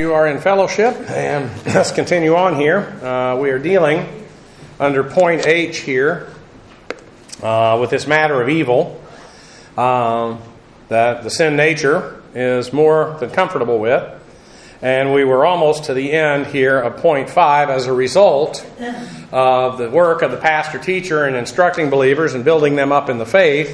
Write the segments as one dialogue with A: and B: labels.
A: you are in fellowship, and let's continue on here. We are dealing under point H here with this matter of evil that the sin nature is more than comfortable with. And we were almost to the end here of point 5 as a result of the work of the pastor-teacher in instructing believers and building them up in the faith.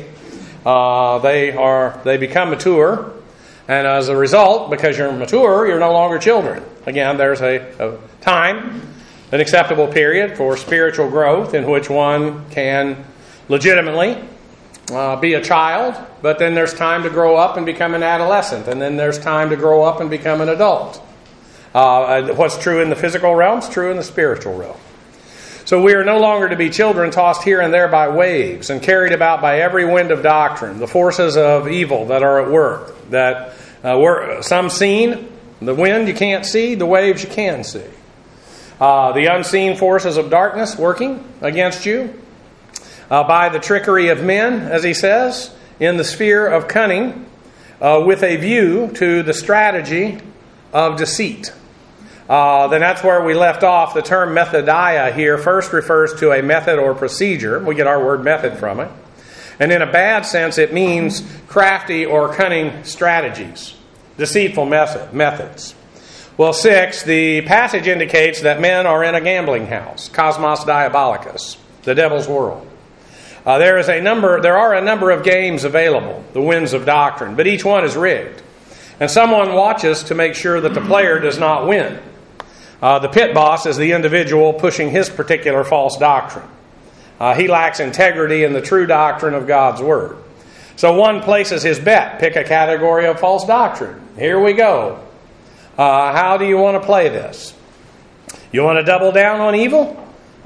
A: They become mature. And as a result, because you're mature, you're no longer children. Again, there's a time, an acceptable period for spiritual growth in which one can legitimately be a child, but then there's time to grow up and become an adolescent, and then there's time to grow up and become an adult. What's true in the physical realm is true in the spiritual realm. So we are no longer to be children tossed here and there by waves and carried about by every wind of doctrine, the forces of evil that are at work. That some seen, the wind you can't see, the waves you can see. The unseen forces of darkness working against you by the trickery of men, as he says, in the sphere of cunning, with a view to the strategy of deceit. Then that's where we left off. The term methodia here first refers to a method or procedure. We get our word method from it. And in a bad sense, it means crafty or cunning strategies, deceitful methods. Well, 6, the passage indicates that men are in a gambling house, cosmos diabolicus, the devil's world. There are a number of games available, the winds of doctrine, but each one is rigged. And someone watches to make sure that the player does not win. The pit boss is the individual pushing his particular false doctrine. He lacks integrity in the true doctrine of God's Word. So one places his bet. Pick a category of false doctrine. Here we go. How do you want to play this? You want to double down on evil?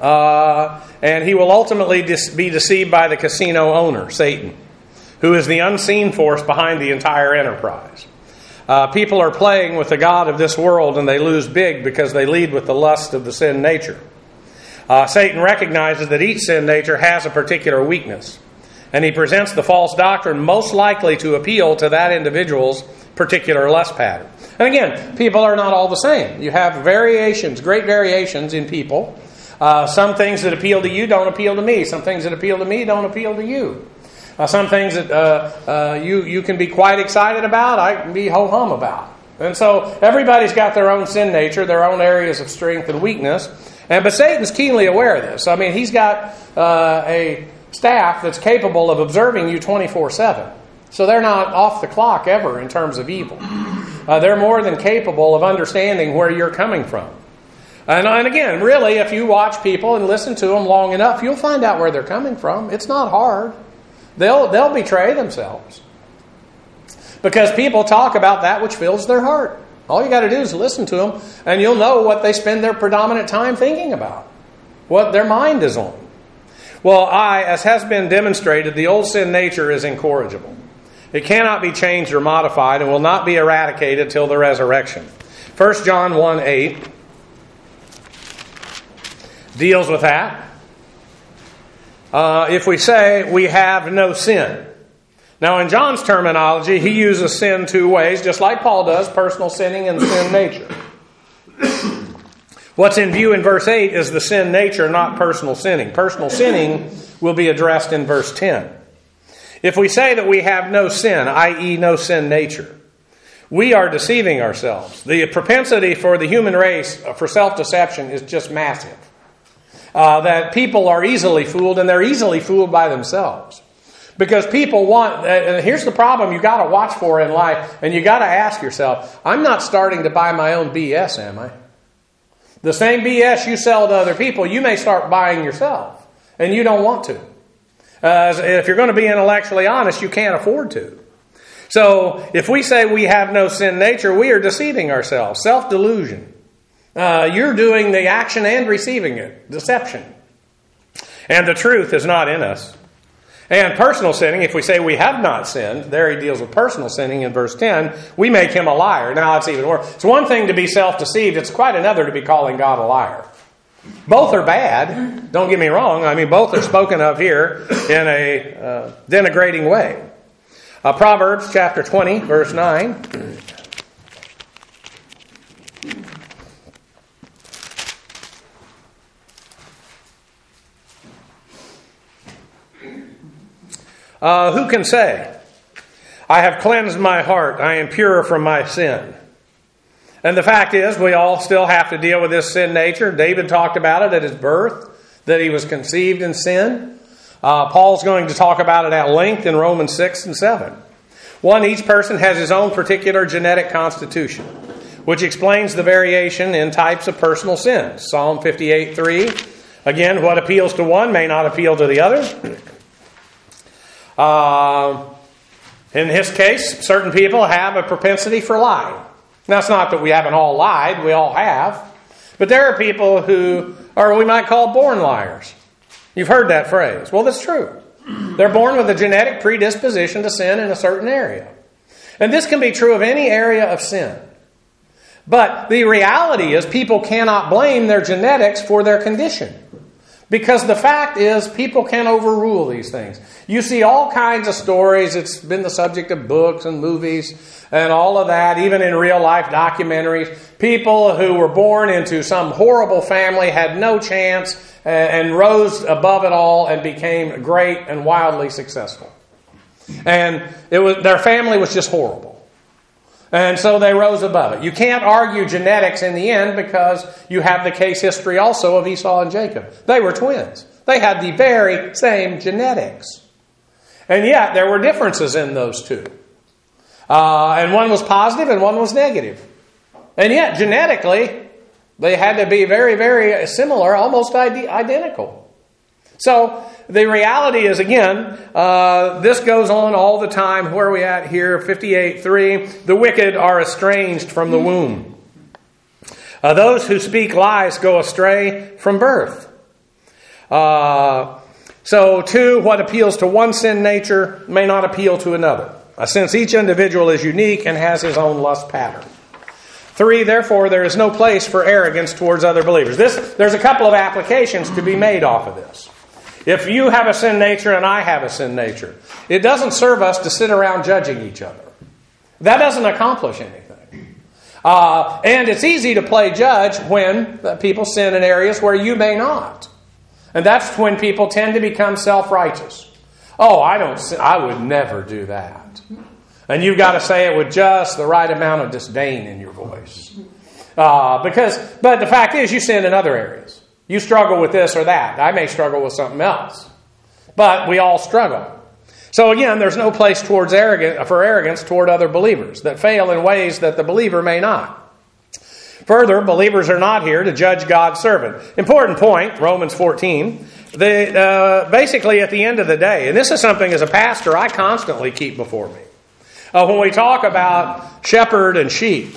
A: And he will ultimately be deceived by the casino owner, Satan, who is the unseen force behind the entire enterprise. People are playing with the god of this world, and they lose big because they lead with the lust of the sin nature. Satan recognizes that each sin nature has a particular weakness, and he presents the false doctrine most likely to appeal to that individual's particular lust pattern. And again, people are not all the same. You have variations, great variations in people. Some things that appeal to you don't appeal to me. Some things that appeal to me don't appeal to you. Some things that you can be quite excited about, I can be ho-hum about. And so everybody's got their own sin nature, their own areas of strength and weakness. But Satan's keenly aware of this. I mean, he's got a staff that's capable of observing you 24/7. So they're not off the clock ever in terms of evil. They're more than capable of understanding where you're coming from. And again, really, if you watch people and listen to them long enough, you'll find out where they're coming from. It's not hard. They'll betray themselves. Because people talk about that which fills their heart. All you got to do is listen to them, and you'll know what they spend their predominant time thinking about, what their mind is on. Well, as has been demonstrated, the old sin nature is incorrigible. It cannot be changed or modified and will not be eradicated till the resurrection. 1 John 1:8 deals with that. If we say we have no sin. Now, in John's terminology, he uses sin two ways, just like Paul does, personal sinning and sin nature. What's in view in verse 8 is the sin nature, not personal sinning. Personal sinning will be addressed in verse 10. If we say that we have no sin, i.e. no sin nature, we are deceiving ourselves. The propensity for the human race for self-deception is just massive. That people are easily fooled, and they're easily fooled by themselves. Because people want, here's the problem you got to watch for in life, and you got to ask yourself, I'm not starting to buy my own BS, am I? The same BS you sell to other people, you may start buying yourself, and you don't want to. If you're going to be intellectually honest, you can't afford to. So if we say we have no sin nature, we are deceiving ourselves. Self-delusion. You're doing the action and receiving it. Deception. And the truth is not in us. And personal sinning, if we say we have not sinned, there he deals with personal sinning in verse 10, we make him a liar. Now it's even worse. It's one thing to be self-deceived. It's quite another to be calling God a liar. Both are bad. Don't get me wrong. I mean, both are spoken of here in a denigrating way. Proverbs chapter 20, verse 9. Who can say, I have cleansed my heart, I am pure from my sin? And the fact is, we all still have to deal with this sin nature. David talked about it at his birth, that he was conceived in sin. Paul's going to talk about it at length in Romans 6 and 7. Each person has his own particular genetic constitution, which explains the variation in types of personal sins. Psalm 58:3. Again, what appeals to one may not appeal to the other. In his case, certain people have a propensity for lying. Now, it's not that we haven't all lied. We all have. But there are people who are what we might call born liars. You've heard that phrase. Well, that's true. They're born with a genetic predisposition to sin in a certain area. And this can be true of any area of sin. But the reality is people cannot blame their genetics for their condition. Because the fact is, people can overrule these things. You see all kinds of stories. It's been the subject of books and movies and all of that, even in real life documentaries. People who were born into some horrible family had no chance and rose above it all and became great and wildly successful. And their family was just horrible. And so they rose above it. You can't argue genetics in the end because you have the case history also of Esau and Jacob. They were twins. They had the very same genetics. And yet there were differences in those two. And one was positive and one was negative. And yet genetically they had to be very, very similar, almost identical. So the reality is, again, this goes on all the time. Where are we at here? 58:3. The wicked are estranged from the womb. Those who speak lies go astray from birth. So, too, what appeals to one sin nature may not appeal to another, since each individual is unique and has his own lust pattern. 3, therefore, there is no place for arrogance towards other believers. There's a couple of applications to be made off of this. If you have a sin nature and I have a sin nature, it doesn't serve us to sit around judging each other. That doesn't accomplish anything. And it's easy to play judge when people sin in areas where you may not. And that's when people tend to become self-righteous. Oh, I would never do that. And you've got to say it with just the right amount of disdain in your voice. But the fact is, you sin in other areas. You struggle with this or that. I may struggle with something else. But we all struggle. So again, there's no place for arrogance toward other believers that fail in ways that the believer may not. Further, believers are not here to judge God's servant. Important point, Romans 14. Basically, at the end of the day, and this is something as a pastor I constantly keep before me. When we talk about shepherd and sheep,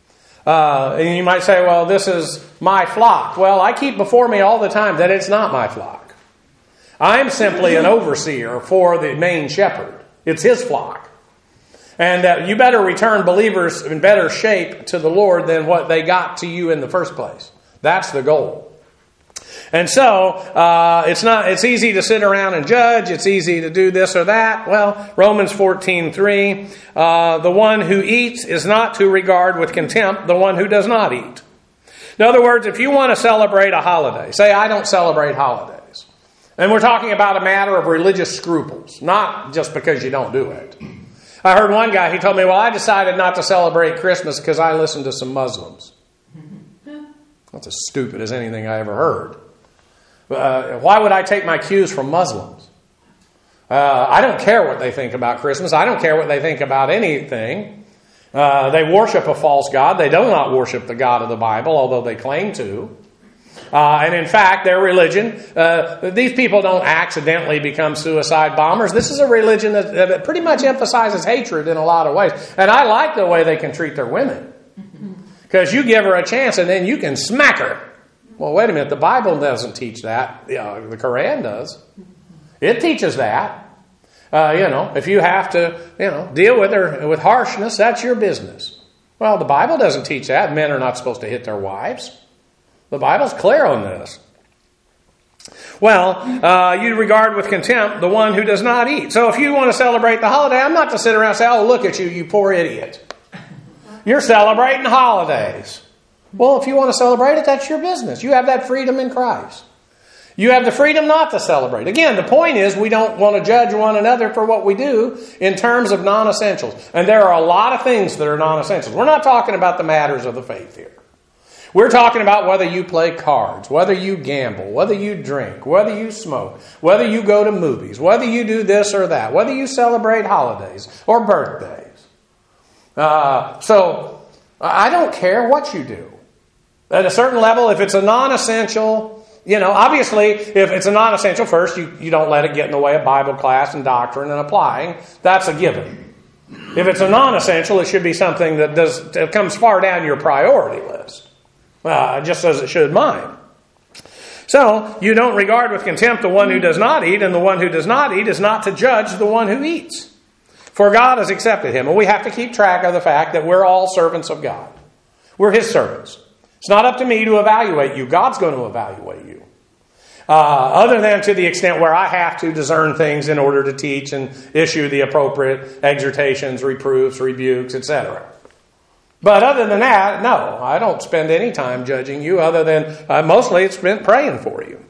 A: and you might say, well, this is my flock. Well, I keep before me all the time that it's not my flock. I'm simply an overseer for the main shepherd. It's his flock. And you better return believers in better shape to the Lord than what they got to you in the first place. That's the goal. And so, it's easy to sit around and judge. It's easy to do this or that. Well, Romans 14:3, the one who eats is not to regard with contempt the one who does not eat. In other words, if you want to celebrate a holiday, say, I don't celebrate holidays. And we're talking about a matter of religious scruples, not just because you don't do it. I heard one guy, he told me, well, I decided not to celebrate Christmas because I listened to some Muslims. That's as stupid as anything I ever heard. Why would I take my cues from Muslims? I don't care what they think about Christmas. I don't care what they think about anything. They worship a false god. They do not worship the God of the Bible, although they claim to. And in fact, their religion, these people don't accidentally become suicide bombers. This is a religion that pretty much emphasizes hatred in a lot of ways. And I like the way they can treat their women. Because you give her a chance and then you can smack her. Well, wait a minute. The Bible doesn't teach that. The Quran does. It teaches that. If you have to, deal with her with harshness, that's your business. Well, the Bible doesn't teach that. Men are not supposed to hit their wives. The Bible's clear on this. Well, you regard with contempt the one who does not eat. So if you want to celebrate the holiday, I'm not to sit around and say, oh, look at you, you poor idiot. You're celebrating holidays. Well, if you want to celebrate it, that's your business. You have that freedom in Christ. You have the freedom not to celebrate. Again, the point is we don't want to judge one another for what we do in terms of non-essentials. And there are a lot of things that are non-essentials. We're not talking about the matters of the faith here. We're talking about whether you play cards, whether you gamble, whether you drink, whether you smoke, whether you go to movies, whether you do this or that, whether you celebrate holidays or birthdays. So I don't care what you do. At a certain level, if it's a non-essential, obviously, if it's a non-essential, first, you don't let it get in the way of Bible class and doctrine and applying. That's a given. If it's a non-essential, it should be something that comes far down your priority list. Just as it should mine. So, you don't regard with contempt the one who does not eat, and the one who does not eat is not to judge the one who eats. For God has accepted him. And we have to keep track of the fact that we're all servants of God. We're his servants. It's not up to me to evaluate you. God's going to evaluate you. Other than to the extent where I have to discern things in order to teach and issue the appropriate exhortations, reproofs, rebukes, etc. But other than that, no, I don't spend any time judging you other than mostly it's spent praying for you.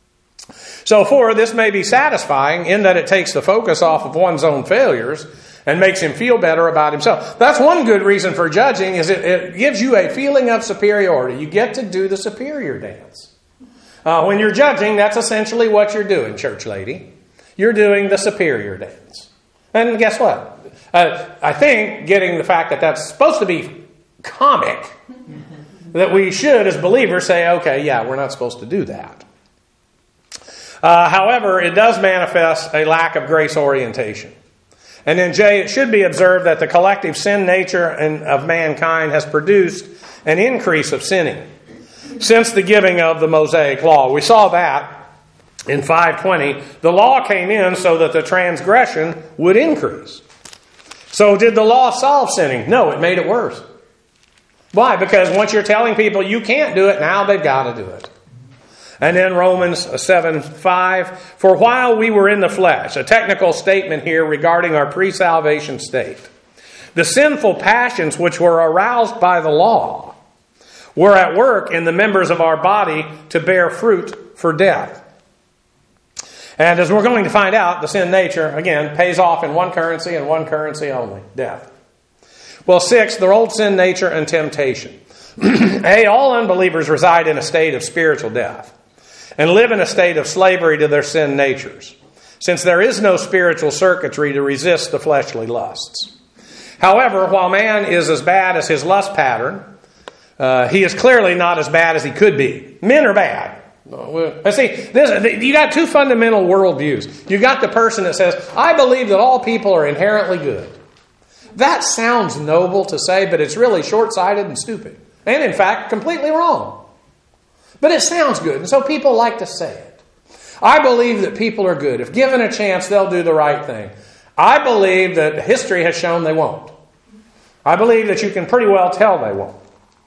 A: So this may be satisfying in that it takes the focus off of one's own failures and makes him feel better about himself. That's one good reason for judging, is it gives you a feeling of superiority. You get to do the superior dance. When you're judging, that's essentially what you're doing, church lady. You're doing the superior dance. And guess what? I think getting the fact that that's supposed to be comic, that we should, as believers, say, okay, yeah, we're not supposed to do that. However, it does manifest a lack of grace orientation. And then J, it should be observed that the collective sin nature of mankind has produced an increase of sinning since the giving of the Mosaic law. We saw that in 5:20. The law came in so that the transgression would increase. So did the law solve sinning? No, it made it worse. Why? Because once you're telling people you can't do it, now they've got to do it. And then Romans 7:5, for while we were in the flesh, a technical statement here regarding our pre-salvation state, the sinful passions which were aroused by the law were at work in the members of our body to bear fruit for death. And as we're going to find out, the sin nature, again, pays off in one currency and one currency only, death. Well, 6, the old sin nature and temptation. All unbelievers reside in a state of spiritual death and live in a state of slavery to their sin natures, since there is no spiritual circuitry to resist the fleshly lusts. However, while man is as bad as his lust pattern, he is clearly not as bad as he could be. Men are bad. See, you got two fundamental worldviews. You got the person that says, I believe that all people are inherently good. That sounds noble to say, but it's really short-sighted and stupid. And in fact, completely wrong. But it sounds good, and so people like to say it. I believe that people are good. If given a chance, they'll do the right thing. I believe that history has shown they won't. I believe that you can pretty well tell they won't.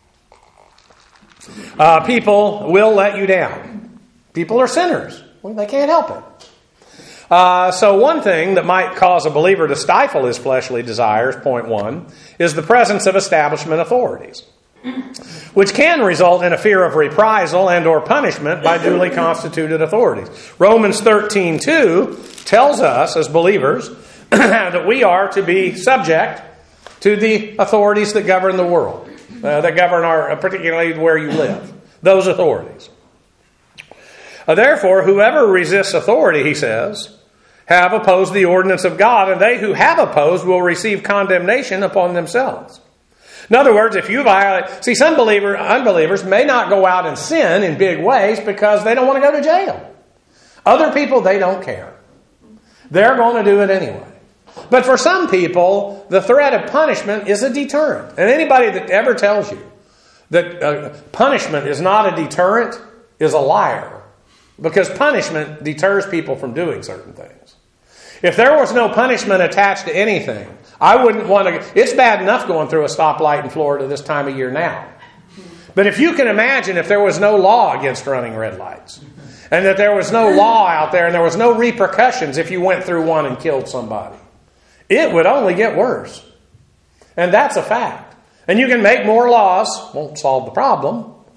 A: People will let you down. People are sinners. Well, they can't help it. So one thing that might cause a believer to stifle his fleshly desires, point 1, is the presence of establishment authorities, which can result in a fear of reprisal and or punishment by duly constituted authorities. Romans 13:2 tells us as believers that we are to be subject to the authorities that govern the world, that govern particularly where you live, those authorities. Therefore, whoever resists authority, he says, have opposed the ordinance of God, and they who have opposed will receive condemnation upon themselves. In other words, if you violate... See, some unbelievers may not go out and sin in big ways because they don't want to go to jail. Other people, they don't care. They're going to do it anyway. But for some people, the threat of punishment is a deterrent. And anybody that ever tells you that punishment is not a deterrent is a liar. Because punishment deters people from doing certain things. If there was no punishment attached to anything, I wouldn't want to... It's bad enough going through a stoplight in Florida this time of year now. But if you can imagine if there was no law against running red lights, and that there was no law out there, and there was no repercussions if you went through one and killed somebody, it would only get worse. And that's a fact. And you can make more laws, won't solve the problem,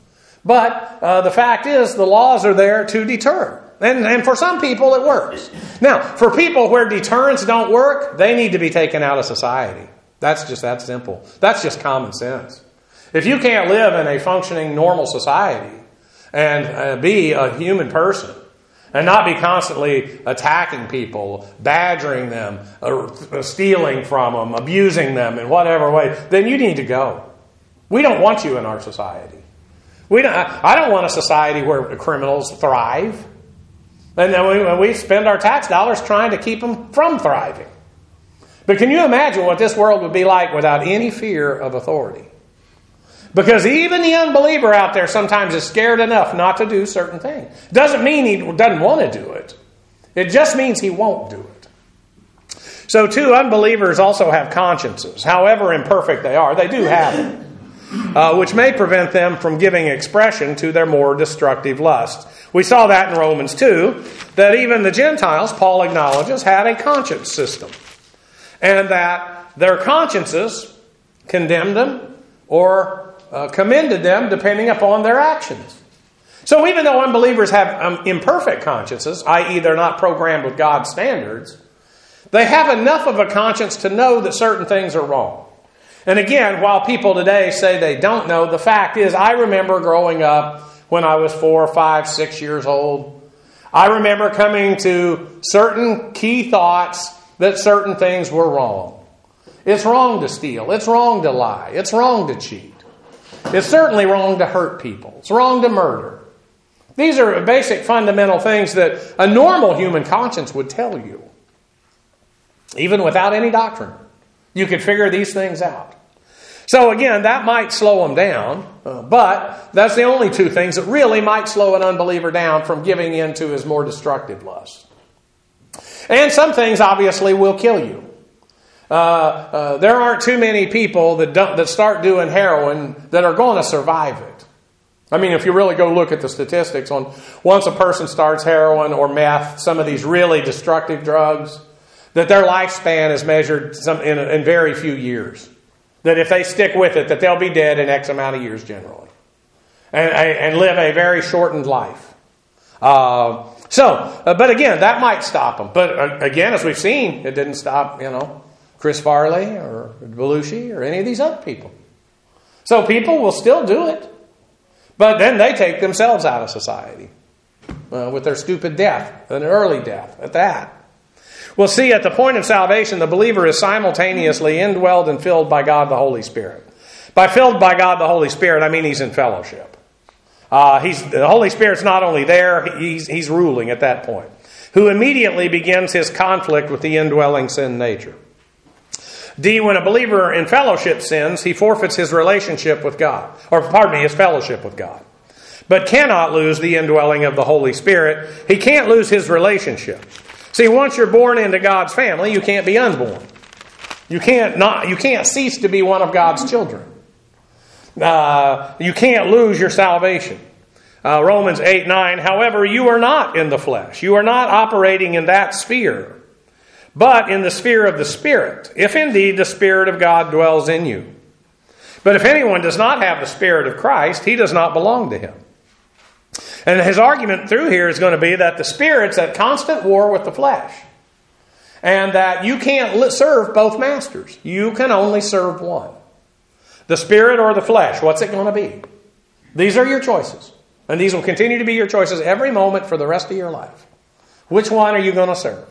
A: But the fact is, the laws are there to deter. And for some people, it works. Now, for people where deterrents don't work, they need to be taken out of society. That's just that simple. That's just common sense. If you can't live in a functioning, normal society and be a human person and not be constantly attacking people, badgering them, stealing from them, abusing them in whatever way, then you need to go. We don't want you in our society. I don't want a society where criminals thrive. And then we spend our tax dollars trying to keep them from thriving. But can you imagine what this world would be like without any fear of authority? Because even the unbeliever out there sometimes is scared enough not to do certain things. Doesn't mean he doesn't want to do it. It just means he won't do it. So too, unbelievers also have consciences. However imperfect they are, they do have them. Which may prevent them from giving expression to their more destructive lusts. We saw that in Romans 2, that even the Gentiles, Paul acknowledges, had a conscience system. And that their consciences condemned them or commended them depending upon their actions. So even though unbelievers have imperfect consciences, i.e. they're not programmed with God's standards, they have enough of a conscience to know that certain things are wrong. And again, while people today say they don't know, the fact is I remember growing up when I was 4, 5, 6 years old. I remember coming to certain key thoughts that certain things were wrong. It's wrong to steal. It's wrong to lie. It's wrong to cheat. It's certainly wrong to hurt people. It's wrong to murder. These are basic fundamental things that a normal human conscience would tell you. Even without any doctrine. You could figure these things out. So again, that might slow them down, but that's the only two things that really might slow an unbeliever down from giving in to his more destructive lust. And some things obviously will kill you. There aren't too many people that start doing heroin that are going to survive it. I mean, if you really go look at the statistics on once a person starts heroin or meth, some of these really destructive drugs, that their lifespan is measured in very few years. That if they stick with it, that they'll be dead in X amount of years generally. And live a very shortened life. But again, that might stop them. But again, as we've seen, it didn't stop, Chris Farley or Belushi or any of these other people. So people will still do it. But then they take themselves out of society. With their stupid death, an early death at that. Well, see, at the point of salvation, the believer is simultaneously indwelled and filled by God the Holy Spirit. By filled by God the Holy Spirit, I mean he's in fellowship. The Holy Spirit's not only there, he's ruling at that point. Who immediately begins his conflict with the indwelling sin nature. D, when a believer in fellowship sins, he forfeits his relationship with God. His fellowship with God. But cannot lose the indwelling of the Holy Spirit. He can't lose his relationship. See, once you're born into God's family, you can't be unborn. You can't cease to be one of God's children. You can't lose your salvation. Romans 8:9, however, you are not in the flesh. You are not operating in that sphere, but in the sphere of the Spirit, if indeed the Spirit of God dwells in you. But if anyone does not have the Spirit of Christ, he does not belong to him. And his argument through here is going to be that the Spirit's at constant war with the flesh. And that you can't serve both masters. You can only serve one. The Spirit or the flesh, what's it going to be? These are your choices. And these will continue to be your choices every moment for the rest of your life. Which one are you going to serve?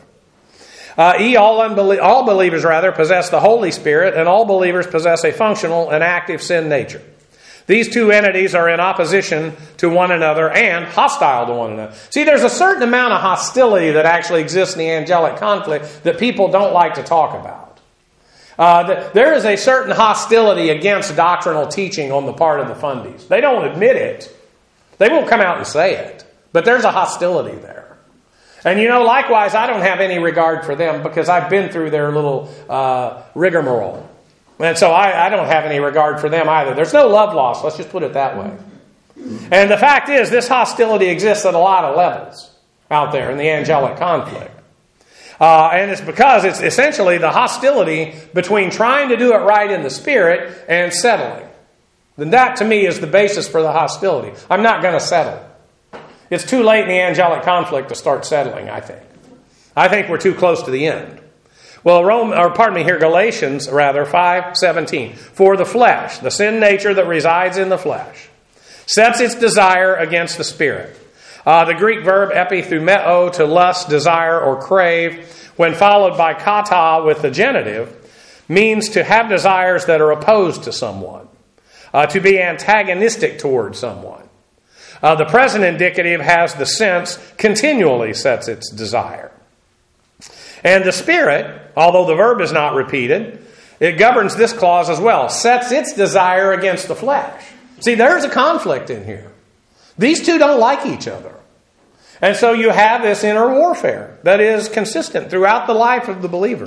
A: All believers possess the Holy Spirit, and all believers possess a functional and active sin nature. These two entities are in opposition to one another and hostile to one another. See, there's a certain amount of hostility that actually exists in the angelic conflict that people don't like to talk about. There is a certain hostility against doctrinal teaching on the part of the fundies. They don't admit it. They won't come out and say it. But there's a hostility there. And likewise, I don't have any regard for them because I've been through their little rigmarole. And so I don't have any regard for them either. There's no love lost, let's just put it that way. And the fact is, this hostility exists at a lot of levels out there in the angelic conflict. And it's because it's essentially the hostility between trying to do it right in the Spirit and settling. then that to me is the basis for the hostility. I'm not going to settle. It's too late in the angelic conflict to start settling, I think. I think we're too close to the end. Well, Galatians 5:17. For the flesh, the sin nature that resides in the flesh, sets its desire against the Spirit. The Greek verb epithumeo, to lust, desire, or crave, when followed by kata with the genitive, means to have desires that are opposed to someone, to be antagonistic towards someone. The present indicative has the sense continually sets its desire. And the Spirit, although the verb is not repeated, it governs this clause as well, sets its desire against the flesh. See, there's a conflict in here. These two don't like each other. And so you have this inner warfare that is consistent throughout the life of the believer.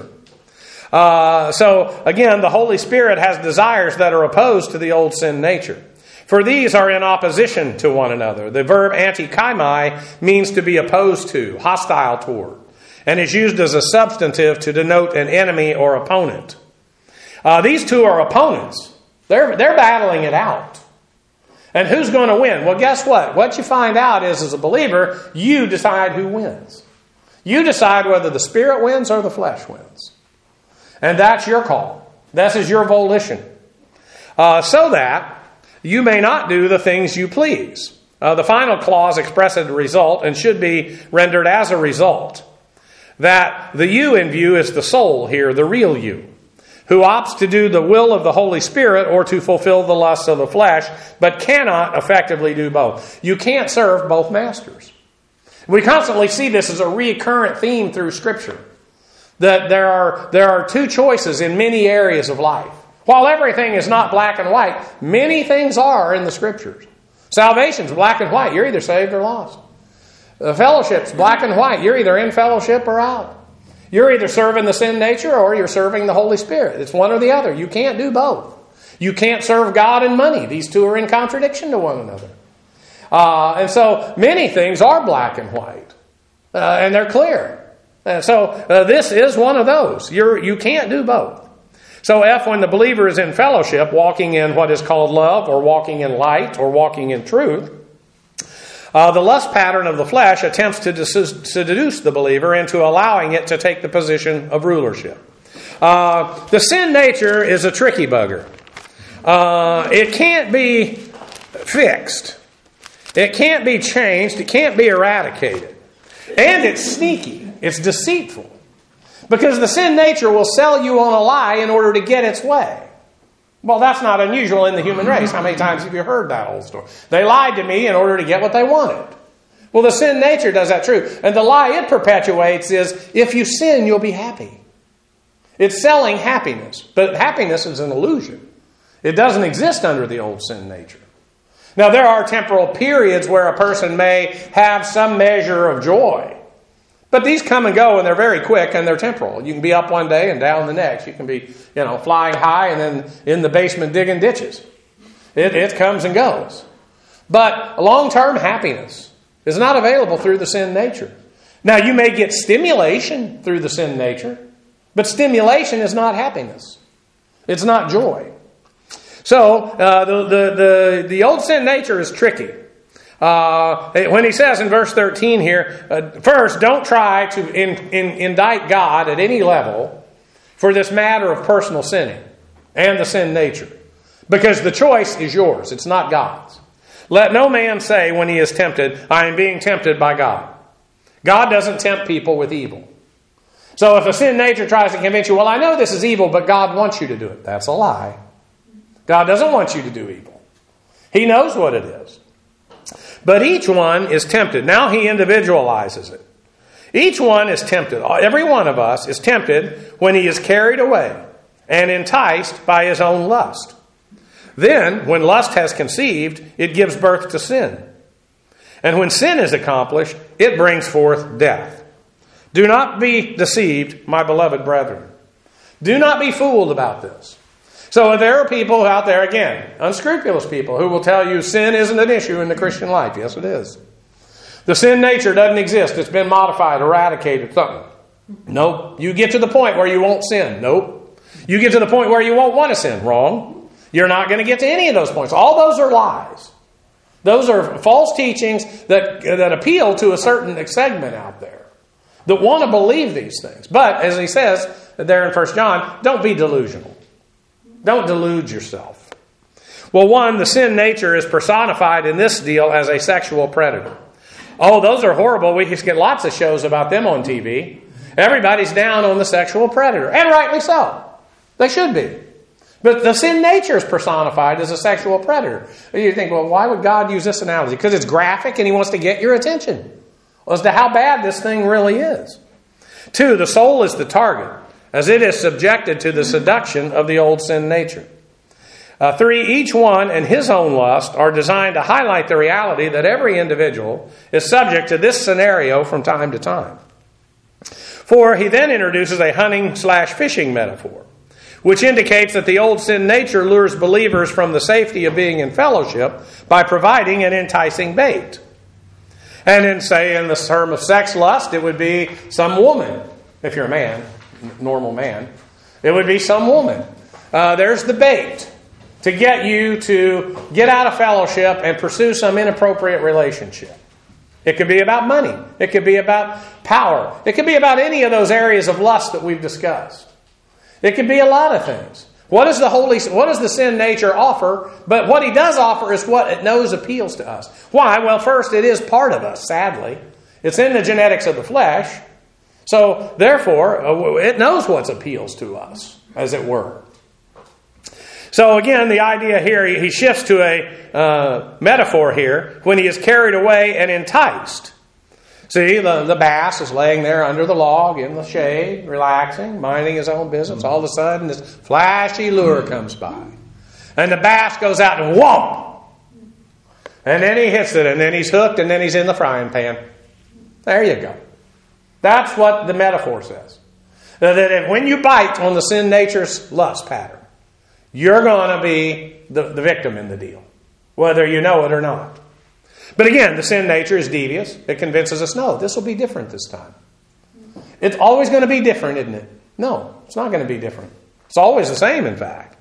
A: So, again, the Holy Spirit has desires that are opposed to the old sin nature. For these are in opposition to one another. The verb antikaimai means to be opposed to, hostile toward, and is used as a substantive to denote an enemy or opponent. These two are opponents. They're battling it out. And who's going to win? Well, guess what? What you find out is, as a believer, you decide who wins. You decide whether the Spirit wins or the flesh wins. And that's your call. This is your volition. So that you may not do the things you please. The final clause expresses the result and should be rendered as a result. That the you in view is the soul here, the real you, who opts to do the will of the Holy Spirit or to fulfill the lusts of the flesh, but cannot effectively do both. You can't serve both masters. We constantly see this as a recurrent theme through Scripture. That there are two choices in many areas of life. While everything is not black and white, many things are in the Scriptures. Salvation's black and white. You're either saved or lost. The fellowship's black and white. You're either in fellowship or out. You're either serving the sin nature or you're serving the Holy Spirit. It's one or the other. You can't do both. You can't serve God and money. These two are in contradiction to one another. And so many things are black and white. And they're clear. And so this is one of those. You can't do both. So when the believer is in fellowship, walking in what is called love, or walking in light, or walking in truth, the lust pattern of the flesh attempts to seduce the believer into allowing it to take the position of rulership. The sin nature is a tricky bugger. It can't be fixed. It can't be changed. It can't be eradicated. And it's sneaky. It's deceitful. Because the sin nature will sell you on a lie in order to get its way. Well, that's not unusual in the human race. How many times have you heard that old story? They lied to me in order to get what they wanted. Well, the sin nature does that too. And the lie it perpetuates is, if you sin, you'll be happy. It's selling happiness. But happiness is an illusion. It doesn't exist under the old sin nature. Now, there are temporal periods where a person may have some measure of joy. But these come and go, and they're very quick, and they're temporal. You can be up one day and down the next. You can be, flying high and then in the basement digging ditches. It comes and goes. But long-term happiness is not available through the sin nature. Now, you may get stimulation through the sin nature, but stimulation is not happiness. It's not joy. So, the old sin nature is tricky. When he says in verse 13 here, first, don't try to indict God at any level for this matter of personal sinning and the sin nature. Because the choice is yours. It's not God's. Let no man say when he is tempted, I am being tempted by God. God doesn't tempt people with evil. So if a sin nature tries to convince you, well, I know this is evil, but God wants you to do it. That's a lie. God doesn't want you to do evil. He knows what it is. But each one is tempted. Now he individualizes it. Each one is tempted. Every one of us is tempted when he is carried away and enticed by his own lust. Then, when lust has conceived, it gives birth to sin. And when sin is accomplished, it brings forth death. Do not be deceived, my beloved brethren. Do not be fooled about this. So there are people out there, again, unscrupulous people, who will tell you sin isn't an issue in the Christian life. Yes, it is. The sin nature doesn't exist. It's been modified, eradicated, something. Nope. You get to the point where you won't sin. Nope. You get to the point where you won't want to sin. Wrong. You're not going to get to any of those points. All those are lies. Those are false teachings that appeal to a certain segment out there that want to believe these things. But, as he says there in 1 John, don't be delusional. Don't delude yourself. Well, one, the sin nature is personified in this deal as a sexual predator. Oh, those are horrible. We can get lots of shows about them on TV. Everybody's down on the sexual predator. And rightly so. They should be. But the sin nature is personified as a sexual predator. You think, well, why would God use this analogy? Because it's graphic and he wants to get your attention as to how bad this thing really is. 2, the soul is the target, as it is subjected to the seduction of the old sin nature. 3, each one and his own lust are designed to highlight the reality that every individual is subject to this scenario from time to time. 4, he then introduces a hunting/fishing metaphor, which indicates that the old sin nature lures believers from the safety of being in fellowship by providing an enticing bait. And in the term of sex lust, it would be some woman. If you're a man, normal man, it would be some woman. There's the bait to get you to get out of fellowship and pursue some inappropriate relationship. It could be about money. It could be about power. It could be about any of those areas of lust that we've discussed. It could be a lot of things. What does the sin nature offer? But what he does offer is what it knows appeals to us. Why? Well, first, it is part of us, sadly. It's in the genetics of the flesh. So, therefore, it knows what appeals to us, as it were. So, again, the idea here, he shifts to a metaphor here when he is carried away and enticed. See, the bass is laying there under the log in the shade, relaxing, minding his own business. All of a sudden, this flashy lure comes by. And the bass goes out and whomp! And then he hits it, and then he's hooked, and then he's in the frying pan. There you go. That's what the metaphor says. That when you bite on the sin nature's lust pattern, you're going to be the victim in the deal, whether you know it or not. But again, the sin nature is devious. It convinces us, no, this will be different this time. It's always going to be different, isn't it? No, it's not going to be different. It's always the same, in fact.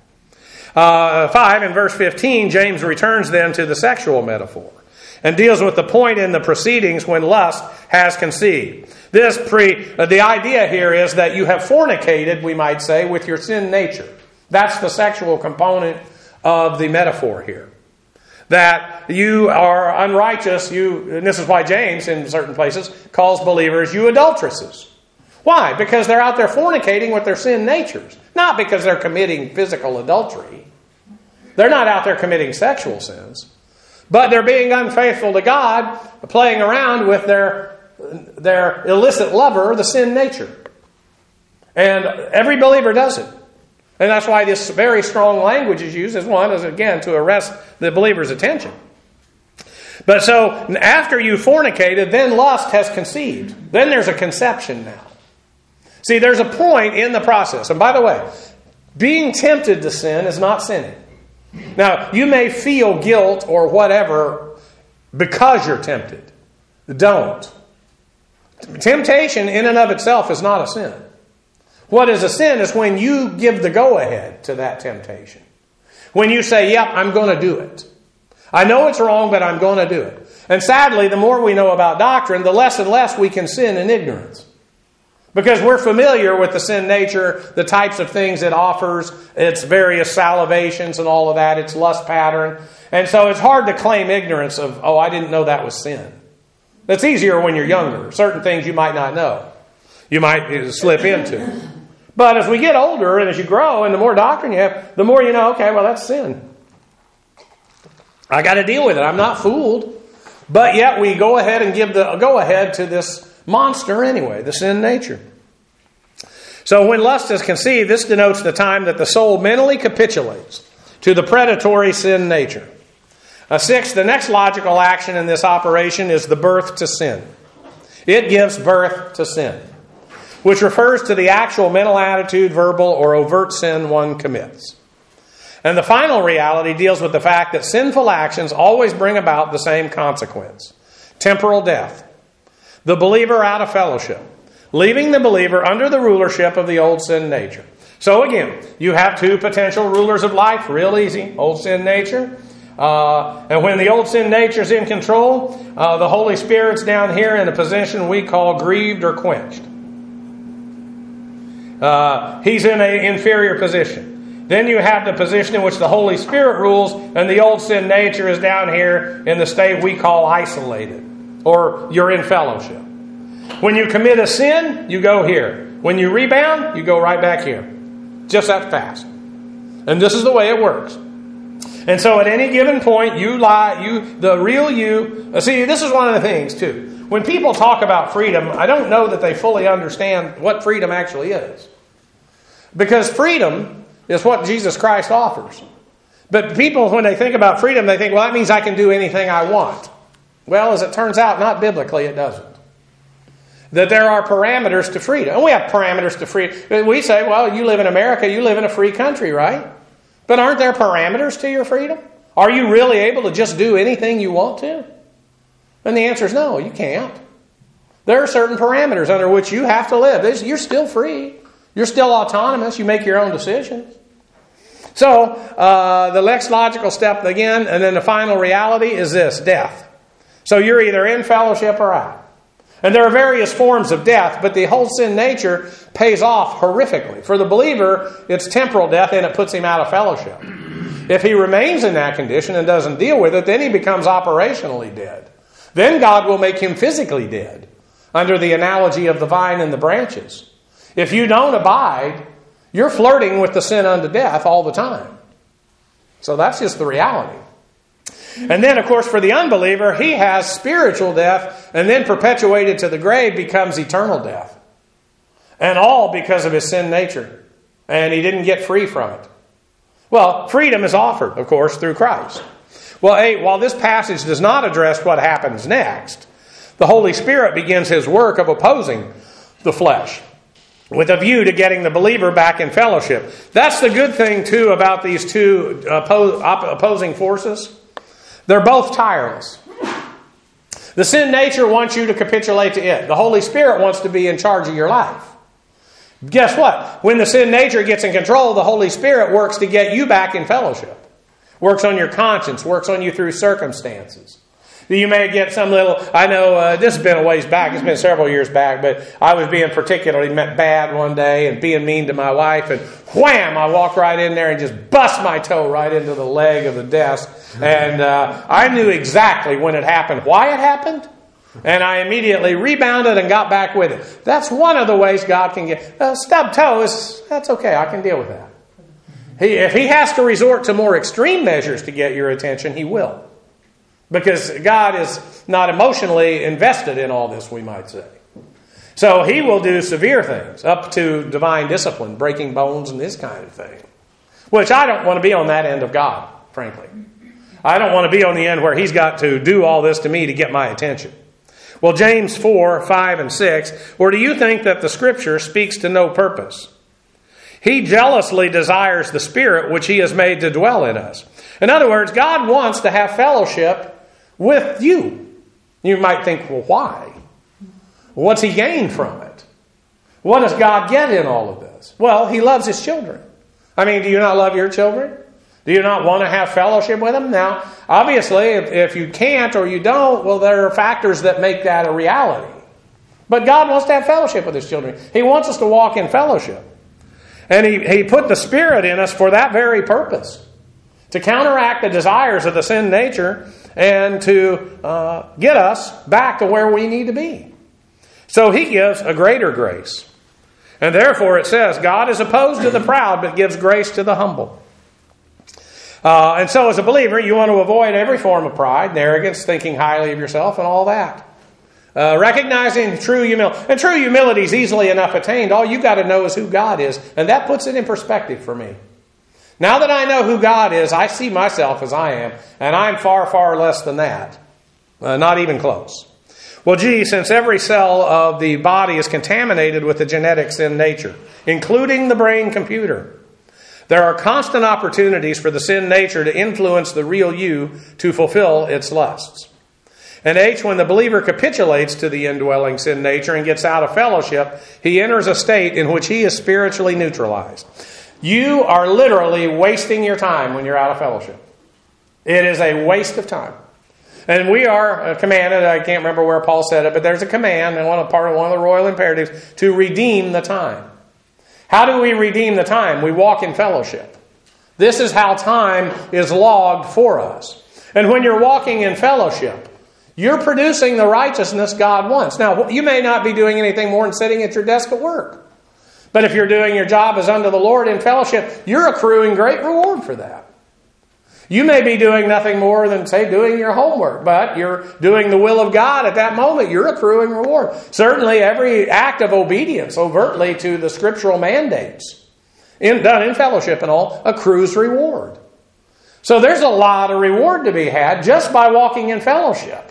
A: 5, in verse 15, James returns then to the sexual metaphor and deals with the point in the proceedings when lust has conceived. The idea here is that you have fornicated, we might say, with your sin nature. That's the sexual component of the metaphor here. That you are unrighteous, and this is why James, in certain places, calls believers you adulteresses. Why? Because they're out there fornicating with their sin natures. Not because they're committing physical adultery. They're not out there committing sexual sins. But they're being unfaithful to God, playing around with their illicit lover, the sin nature. And every believer does it. And that's why this very strong language is used again, to arrest the believer's attention. But so, after you fornicated, then lust has conceived. Then there's a conception now. See, there's a point in the process. And by the way, being tempted to sin is not sinning. Now, you may feel guilt or whatever because you're tempted. Don't. Temptation in and of itself is not a sin. What is a sin is when you give the go-ahead to that temptation. When you say, yep, I'm going to do it. I know it's wrong, but I'm going to do it. And sadly, the more we know about doctrine, the less and less we can sin in ignorance. Because we're familiar with the sin nature, the types of things it offers, its various salivations and all of that, its lust pattern. And so it's hard to claim ignorance of, I didn't know that was sin. That's easier when you're younger. Certain things you might not know. You might slip into. But as we get older and as you grow and the more doctrine you have, the more you know, okay, well, that's sin. I got to deal with it. I'm not fooled. But yet we go ahead and give the go-ahead to this monster anyway, the sin nature. So when lust is conceived, this denotes the time that the soul mentally capitulates to the predatory sin nature. 6, the next logical action in this operation is the birth to sin. It gives birth to sin, which refers to the actual mental attitude, verbal, or overt sin one commits. And the final reality deals with the fact that sinful actions always bring about the same consequence: temporal death. The believer out of fellowship, leaving the believer under the rulership of the old sin nature. So again, you have two potential rulers of life, real easy, old sin nature. And when the old sin nature is in control, the Holy Spirit's down here in a position we call grieved or quenched. He's in an inferior position. Then you have the position in which the Holy Spirit rules, and the old sin nature is down here in the state we call isolated, or you're in fellowship. When you commit a sin, you go here. When you rebound, you go right back here. Just that fast. And this is the way it works. And so at any given point, you lie, the real you. See, this is one of the things, too. When people talk about freedom, I don't know that they fully understand what freedom actually is. Because freedom is what Jesus Christ offers. But people, when they think about freedom, they think, well, that means I can do anything I want. Well, as it turns out, not biblically, it doesn't. That there are parameters to freedom. And we have parameters to freedom. We say, well, you live in America, you live in a free country, right? But aren't there parameters to your freedom? Are you really able to just do anything you want to? And the answer is no, you can't. There are certain parameters under which you have to live. You're still free. You're still autonomous. You make your own decisions. So, the next logical step again, and then the final reality is this, death. So you're either in fellowship or out. And there are various forms of death, but the whole sin nature pays off horrifically. For the believer, it's temporal death and it puts him out of fellowship. If he remains in that condition and doesn't deal with it, then he becomes operationally dead. Then God will make him physically dead, under the analogy of the vine and the branches. If you don't abide, you're flirting with the sin unto death all the time. So that's just the reality. And then, of course, for the unbeliever, he has spiritual death, and then perpetuated to the grave becomes eternal death. And all because of his sin nature. And he didn't get free from it. Well, freedom is offered, of course, through Christ. Well, while this passage does not address what happens next, the Holy Spirit begins his work of opposing the flesh, with a view to getting the believer back in fellowship. That's the good thing, too, about these two opposing forces. They're both tireless. The sin nature wants you to capitulate to it. The Holy Spirit wants to be in charge of your life. Guess what? When the sin nature gets in control, the Holy Spirit works to get you back in fellowship. Works on your conscience. Works on you through circumstances. You may get some little... I know this has been a ways back. It's been several years back. But I was being particularly bad one day and being mean to my wife. And wham! I walked right in there and just bust my toe right into the leg of the desk. And I knew exactly when it happened, why it happened. And I immediately rebounded and got back with it. That's one of the ways God can get... stubbed toe, that's okay. I can deal with that. If he has to resort to more extreme measures to get your attention, he will. Because God is not emotionally invested in all this, we might say. So he will do severe things, up to divine discipline, breaking bones and this kind of thing. Which I don't want to be on that end of God, frankly. I don't want to be on the end where he's got to do all this to me to get my attention. Well, James 4, 5, and 6, or do you think that the Scripture speaks to no purpose? He jealously desires the Spirit which he has made to dwell in us. In other words, God wants to have fellowship with you. You might think, well, why? What's he gained from it? What does God get in all of this? Well, he loves his children. I mean, do you not love your children? Do you not want to have fellowship with them? Now, obviously, if you can't or you don't, well, there are factors that make that a reality. But God wants to have fellowship with his children. He wants us to walk in fellowship. And he put the Spirit in us for that very purpose. To counteract the desires of the sin nature and to get us back to where we need to be. So he gives a greater grace. And therefore it says, God is opposed to the proud, but gives grace to the humble. And so as a believer, you want to avoid every form of pride and arrogance, thinking highly of yourself and all that. Recognizing true humility. And true humility is easily enough attained. All you got to know is who God is. And that puts it in perspective for me. Now that I know who God is, I see myself as I am. And I'm far, far less than that. Not even close. Well, since every cell of the body is contaminated with the genetic sin nature, including the brain computer, there are constant opportunities for the sin nature to influence the real you to fulfill its lusts. And H, when the believer capitulates to the indwelling sin nature and gets out of fellowship, he enters a state in which he is spiritually neutralized. You are literally wasting your time when you're out of fellowship. It is a waste of time. And we are commanded, I can't remember where Paul said it, but there's a command, and part of one of the royal imperatives, to redeem the time. How do we redeem the time? We walk in fellowship. This is how time is logged for us. And when you're walking in fellowship, you're producing the righteousness God wants. Now, you may not be doing anything more than sitting at your desk at work. But if you're doing your job as unto the Lord in fellowship, you're accruing great reward for that. You may be doing nothing more than, say, doing your homework, but you're doing the will of God at that moment. You're accruing reward. Certainly, every act of obedience overtly to the scriptural mandates, done in fellowship and all, accrues reward. So there's a lot of reward to be had just by walking in fellowship.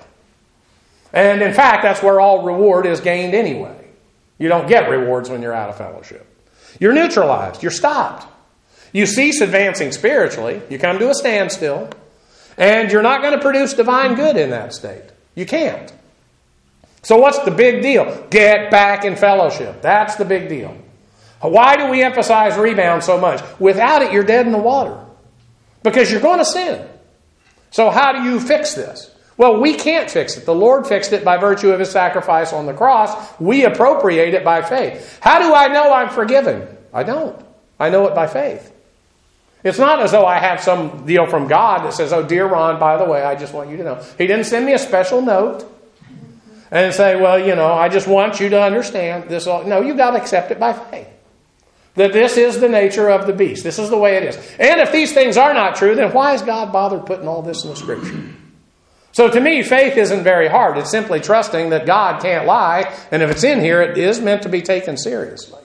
A: And in fact, that's where all reward is gained anyway. You don't get rewards when you're out of fellowship. You're neutralized. You're stopped. You cease advancing spiritually. You come to a standstill. And you're not going to produce divine good in that state. You can't. So what's the big deal? Get back in fellowship. That's the big deal. Why do we emphasize rebound so much? Without it, you're dead in the water. Because you're going to sin. So how do you fix this? Well, we can't fix it. The Lord fixed it by virtue of His sacrifice on the cross. We appropriate it by faith. How do I know I'm forgiven? I don't. I know it by faith. It's not as though I have some deal from God that says, oh, dear Ron, by the way, I just want you to know. He didn't send me a special note and say, well, I just want you to understand this. No, you've got to accept it by faith. That this is the nature of the beast. This is the way it is. And if these things are not true, then why has God bothered putting all this in the Scripture? So to me, faith isn't very hard. It's simply trusting that God can't lie. And if it's in here, it is meant to be taken seriously.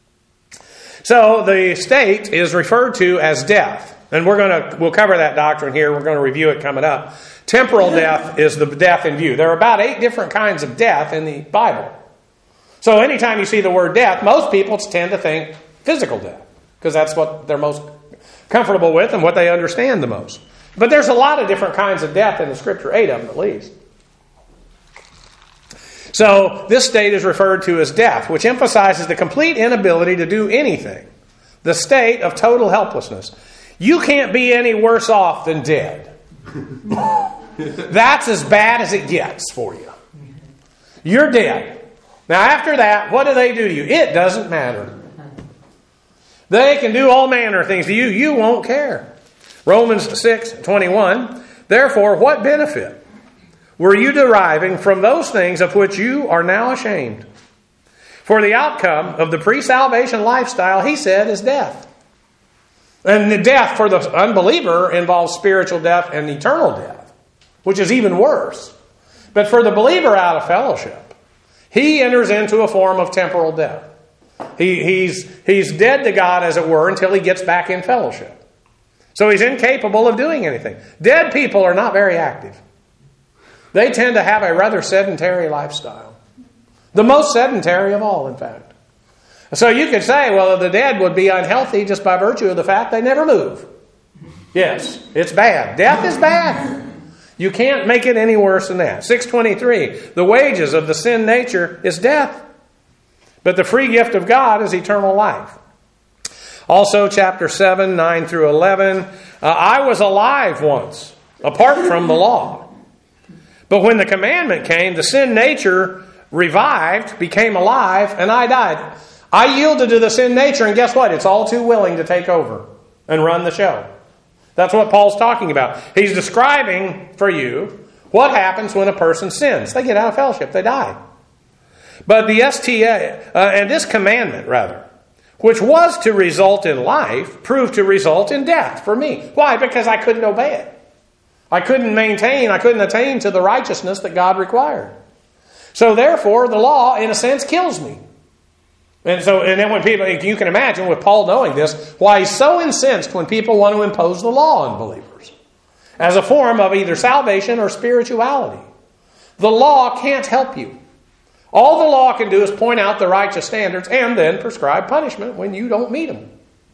A: So the state is referred to as death. And we'll cover that doctrine here. We're going to review it coming up. Temporal death is the death in view. There are about 8 different kinds of death in the Bible. So anytime you see the word death, most people tend to think physical death, because that's what they're most comfortable with and what they understand the most. But there's a lot of different kinds of death in the Scripture, 8 of them at least. So this state is referred to as death, which emphasizes the complete inability to do anything. The state of total helplessness. You can't be any worse off than dead. That's as bad as it gets for you. You're dead. Now after that, what do they do to you? It doesn't matter. They can do all manner of things to you. You won't care. Romans 6:21. Therefore, what benefit were you deriving from those things of which you are now ashamed? For the outcome of the pre-salvation lifestyle, he said, is death. And the death for the unbeliever involves spiritual death and eternal death, which is even worse. But for the believer out of fellowship, he enters into a form of temporal death. He's dead to God, as it were, until he gets back in fellowship. So he's incapable of doing anything. Dead people are not very active. They tend to have a rather sedentary lifestyle. The most sedentary of all, in fact. So you could say, well, the dead would be unhealthy just by virtue of the fact they never move. Yes, it's bad. Death is bad. You can't make it any worse than that. 6:23, the wages of the sin nature is death, but the free gift of God is eternal life. Also, chapter 7, 9 through 11, I was alive once, apart from the law. But when the commandment came, the sin nature revived, became alive, and I died. I yielded to the sin nature, and guess what? It's all too willing to take over and run the show. That's what Paul's talking about. He's describing for you what happens when a person sins. They get out of fellowship. They die. But the and this commandment, rather, which was to result in life, proved to result in death for me. Why? Because I couldn't obey it. I couldn't attain to the righteousness that God required. So therefore, the law, in a sense, kills me. And then when people, you can imagine with Paul knowing this, why he's so incensed when people want to impose the law on believers as a form of either salvation or spirituality. The law can't help you. All the law can do is point out the righteous standards and then prescribe punishment when you don't meet them.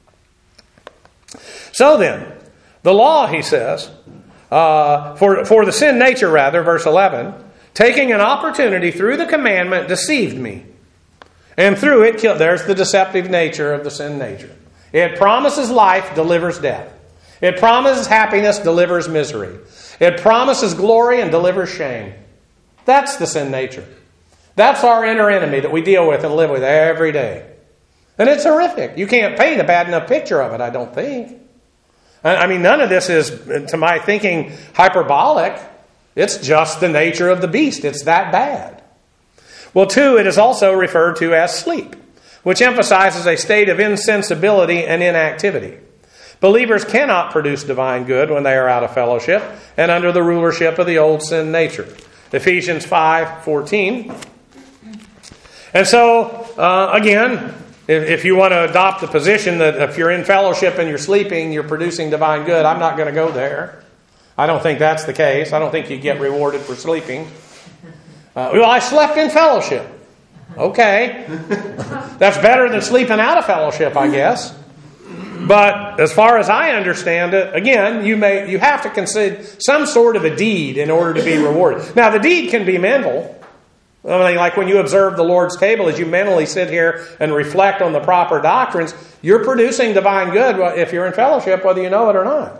A: So then, the law, he says, for the sin nature, rather, verse 11, taking an opportunity through the commandment, deceived me. And through it killed. There's the deceptive nature of the sin nature. It promises life, delivers death. It promises happiness, delivers misery. It promises glory and delivers shame. That's the sin nature. That's our inner enemy that we deal with and live with every day. And it's horrific. You can't paint a bad enough picture of it, I don't think. I mean, none of this is, to my thinking, hyperbolic. It's just the nature of the beast. It's that bad. Well, 2, it is also referred to as sleep, which emphasizes a state of insensibility and inactivity. Believers cannot produce divine good when they are out of fellowship and under the rulership of the old sin nature. Ephesians 5:14. And so, again, if you want to adopt the position that if you're in fellowship and you're sleeping, you're producing divine good, I'm not going to go there. I don't think that's the case. I don't think you get rewarded for sleeping. Well, I slept in fellowship. Okay. That's better than sleeping out of fellowship, I guess. But as far as I understand it, again, you have to consider some sort of a deed in order to be rewarded. Now, the deed can be mental. I mean, like when you observe the Lord's table, as you mentally sit here and reflect on the proper doctrines, you're producing divine good if you're in fellowship, whether you know it or not.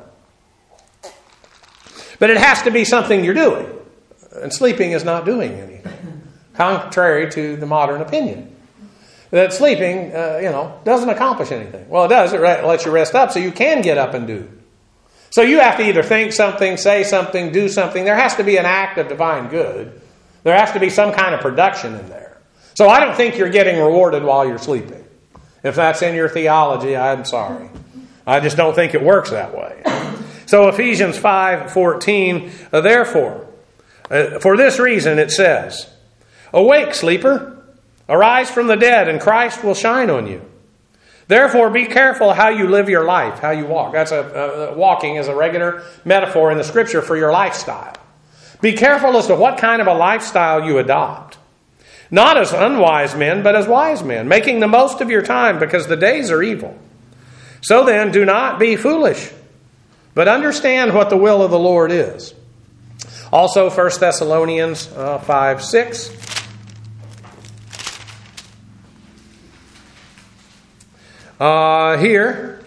A: But it has to be something you're doing. And sleeping is not doing anything, contrary to the modern opinion. That sleeping, doesn't accomplish anything. Well, it does. It lets you rest up so you can get up and do. So you have to either think something, say something, do something. There has to be an act of divine good. There has to be some kind of production in there. So I don't think you're getting rewarded while you're sleeping. If that's in your theology, I'm sorry. I just don't think it works that way. So Ephesians 5:14, therefore, for this reason it says, awake, sleeper, arise from the dead, and Christ will shine on you. Therefore, be careful how you live your life, how you walk. That's walking is a regular metaphor in the Scripture for your lifestyle. Be careful as to what kind of a lifestyle you adopt. Not as unwise men, but as wise men, making the most of your time because the days are evil. So then, do not be foolish, but understand what the will of the Lord is. Also, 1 Thessalonians 5:6. Here,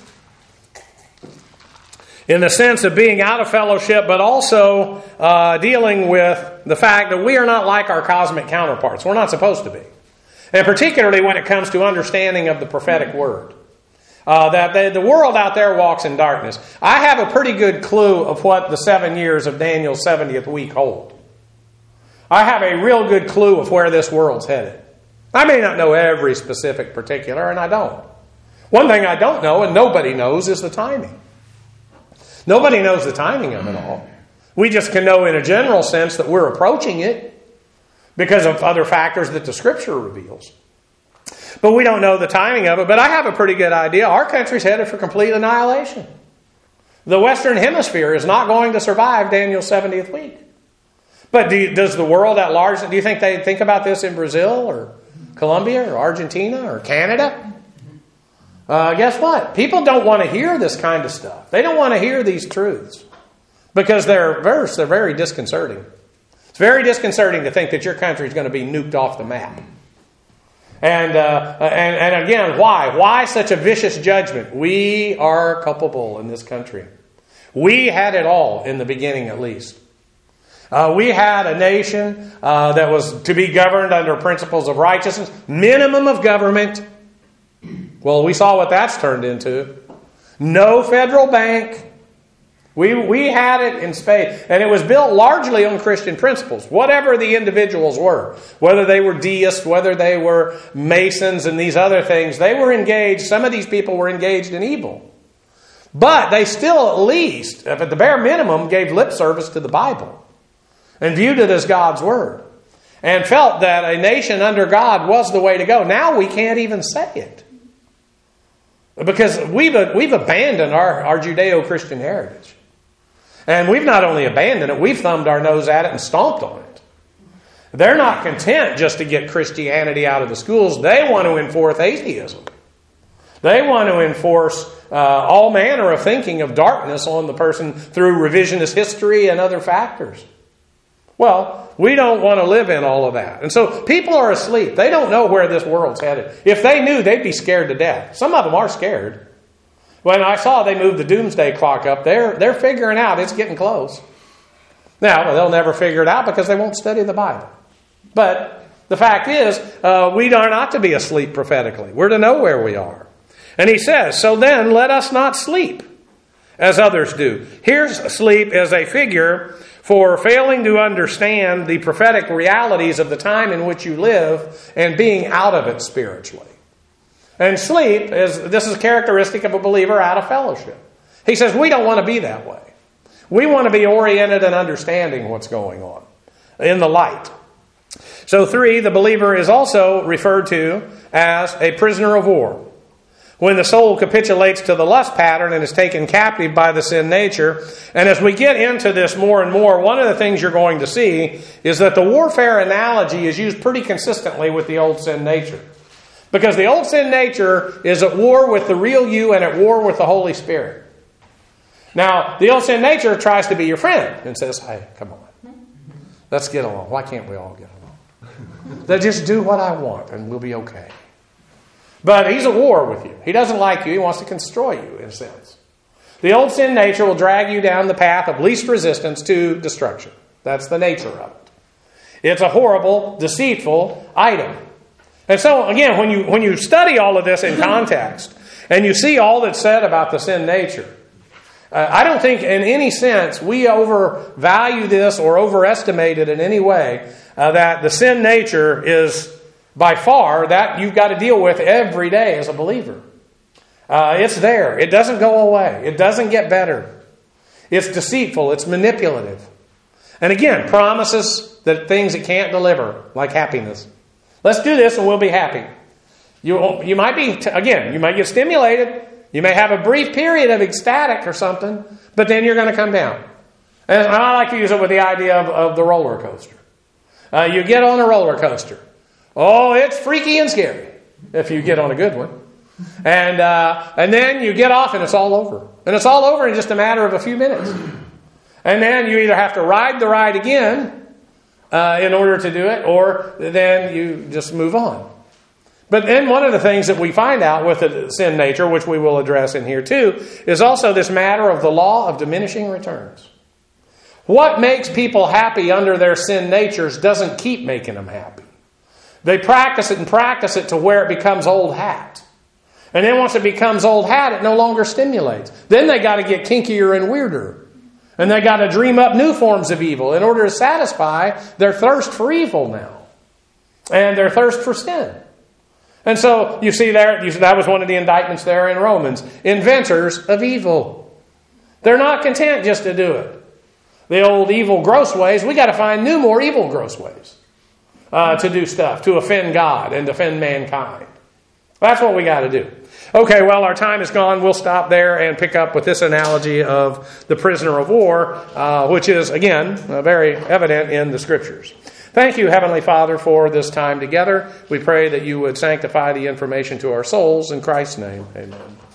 A: in the sense of being out of fellowship, but also dealing with the fact that we are not like our cosmic counterparts. We're not supposed to be. And particularly when it comes to understanding of the prophetic word. That the world out there walks in darkness. I have a pretty good clue of what the 7 years of Daniel's 70th week hold. I have a real good clue of where this world's headed. I may not know every specific particular, and I don't. One thing I don't know, and nobody knows, is the timing. Nobody knows the timing of it all. We just can know in a general sense that we're approaching it because of other factors that the Scripture reveals. But we don't know the timing of it. But I have a pretty good idea. Our country's headed for complete annihilation. The Western Hemisphere is not going to survive Daniel's 70th week. But does the world at large, do you think they think about this in Brazil or Colombia or Argentina or Canada? Guess what? People don't want to hear this kind of stuff. They don't want to hear these truths because they're very disconcerting. It's very disconcerting to think that your country is going to be nuked off the map. And again, why? Why such a vicious judgment? We are culpable in this country. We had it all in the beginning, at least. We had a nation that was to be governed under principles of righteousness, minimum of government. Well, we saw what that's turned into. No federal bank. We had it in spades. And it was built largely on Christian principles, whatever the individuals were. Whether they were deists, whether they were Masons and these other things, they were engaged. Some of these people were engaged in evil. But they still at least, at the bare minimum, gave lip service to the Bible and viewed it as God's Word. And felt that a nation under God was the way to go. Now we can't even say it. Because we've abandoned our Judeo-Christian heritage. And we've not only abandoned it, we've thumbed our nose at it and stomped on it. They're not content just to get Christianity out of the schools. They want to enforce atheism. They want to enforce all manner of thinking of darkness on the person through revisionist history and other factors. Well, we don't want to live in all of that. And so people are asleep. They don't know where this world's headed. If they knew, they'd be scared to death. Some of them are scared. When I saw they moved the doomsday clock up, they're figuring out it's getting close. Now, they'll never figure it out because they won't study the Bible. But the fact is, we are not to be asleep prophetically. We're to know where we are. And he says, so then let us not sleep as others do. Here's sleep as a figure for failing to understand the prophetic realities of the time in which you live and being out of it spiritually. And sleep, this is characteristic of a believer out of fellowship. He says we don't want to be that way. We want to be oriented and understanding what's going on in the light. So 3, the believer is also referred to as a prisoner of war. When the soul capitulates to the lust pattern and is taken captive by the sin nature. And as we get into this more and more, one of the things you're going to see is that the warfare analogy is used pretty consistently with the old sin nature. Because the old sin nature is at war with the real you and at war with the Holy Spirit. Now, the old sin nature tries to be your friend and says, hey, come on. Let's get along. Why can't we all get along? Then just do what I want and we'll be okay. But he's at war with you. He doesn't like you. He wants to destroy you, in a sense. The old sin nature will drag you down the path of least resistance to destruction. That's the nature of it. It's a horrible, deceitful item. And so, again, when you study all of this in context, and you see all that's said about the sin nature, I don't think in any sense we overvalue this or overestimate it in any way, that the sin nature is by far that you've got to deal with every day as a believer. It's there. It doesn't go away. It doesn't get better. It's deceitful. It's manipulative. And again, promises that things it can't deliver, like happiness. Let's do this and we'll be happy. You might be, again, you might get stimulated. You may have a brief period of ecstatic or something, but then you're going to come down. And I like to use it with the idea of the roller coaster. You get on a roller coaster. Oh, it's freaky and scary if you get on a good one. And then you get off and it's all over. And it's all over in just a matter of a few minutes. And then you either have to ride the ride again in order to do it, or then you just move on. But then one of the things that we find out with the sin nature, which we will address in here too, is also this matter of the law of diminishing returns. What makes people happy under their sin natures doesn't keep making them happy. They practice it to where it becomes old hat. And then once it becomes old hat, it no longer stimulates. Then they got to get kinkier and weirder. And they got to dream up new forms of evil in order to satisfy their thirst for evil now. And their thirst for sin. And so you see there, that was one of the indictments there in Romans. Inventors of evil. They're not content just to do it. The old evil gross ways, we got to find new, more evil gross ways. To do stuff, to offend God and defend mankind. That's what we got to do. Okay, well, our time is gone. We'll stop there and pick up with this analogy of the prisoner of war, which is, again, very evident in the Scriptures. Thank you, Heavenly Father, for this time together. We pray that you would sanctify the information to our souls. In Christ's name, amen.